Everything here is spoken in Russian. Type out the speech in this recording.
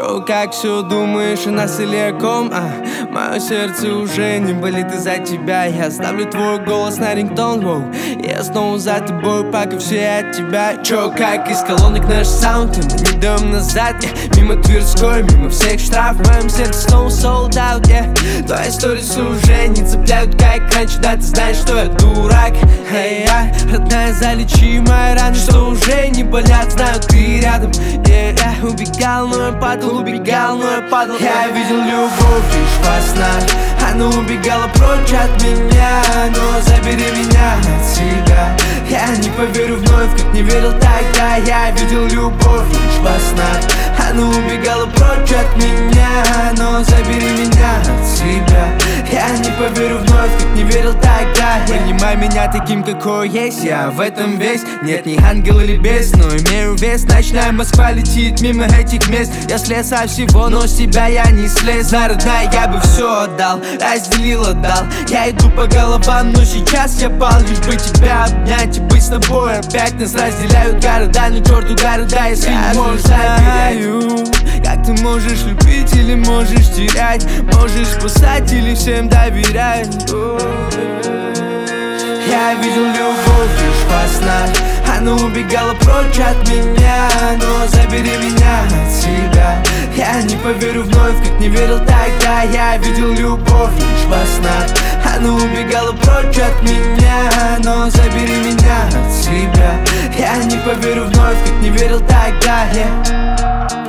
Чё, как все думаешь о нас или о ком? Мое сердце уже не болит из-за тебя. Я ставлю твой голос на рингтон, воу. Я снова за тобой, пока все от тебя. Чё, как из колонок наш саунд, и мы не даем назад, мимо Тверской, мимо всех штраф. В моем сердце снова sold out, Твои сторисы уже не цепляют, как раньше. Да, ты знаешь, что я дурак. Родная, залечи мои раны, что уже не болят. Знаю, ты рядом. Убегал, но я падал, убегал, но я падал. Я видел любовь лишь во снах. Она убегала прочь от меня, но забери меня от себя. Я не поверю вновь, как не верил тогда. Я видел любовь лишь во снах. Она убегала прочь от меня, но забери меня от себя. Я не поверю вновь, как не верил тогда. Принимай меня таким, какой есть. Я в этом весь. Нет ни ангел или бес, но имею вес. Ночная Москва летит мимо этих мест. Я слез со всего, но с тебя я не слез. За родная я бы все отдал, разделил, отдал. Я иду по головам, но сейчас я пал. Лишь бы тебя обнять и быть с тобой опять. Нас разделяют города, но черту города, если не можешь забирать. Как ты можешь любить или можешь терять? Можешь спасать или всем доверять? Я видел любовь лишь во снах. Она убегала прочь от меня, но забери меня от себя. Я не поверю вновь, как не верил тогда. Я видел любовь лишь во снах. Она убегала прочь от меня, но забери меня от себя. Я не поверю вновь, как не верил тогда.